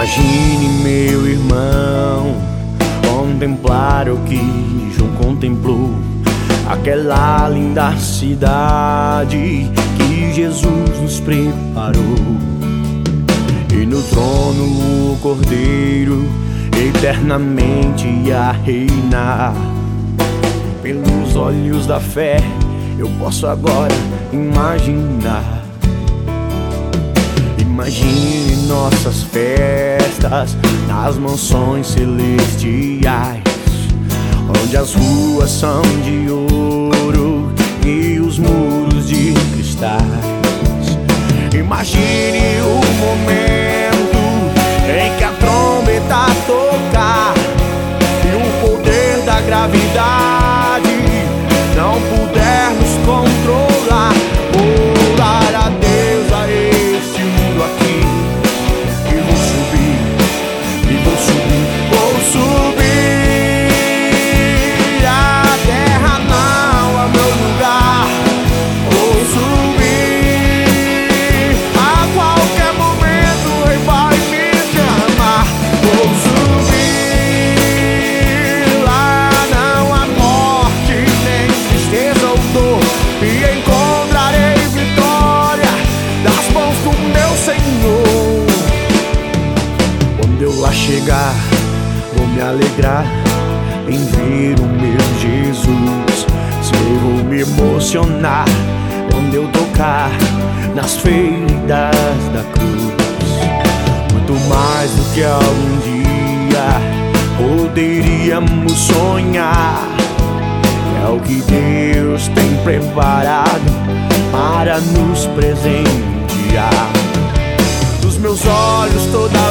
Imagine, meu irmão, contemplar o que João contemplou, aquela linda cidade que Jesus nos preparou. E no trono o Cordeiro eternamente ia reinar. Pelos olhos da fé eu posso agora imaginar. Imagine nossas festas nas mansões celestiais, onde as ruas são de ouro e os muros de cristais. Imagine o momento em que a trombeta tocar e o poder da gravidade não puder nos controlar. Orar a Deus a este mundo aqui, e vou subir, e vou subir, vou subir. A terra não é meu lugar, vou subir. A qualquer momento Ele vai me chamar, vou subir. Lá não há morte, nem tristeza ou dor, e encontrarei vitória das mãos do meu Senhor. Quando eu lá chegar, vou me alegrar em ver o meu Jesus. Sei, vou me emocionar quando eu tocar nas feridas da cruz. Muito mais do que algum dia poderíamos sonhar, é o que Deus tem preparado para nos presentear. Dos meus olhos toda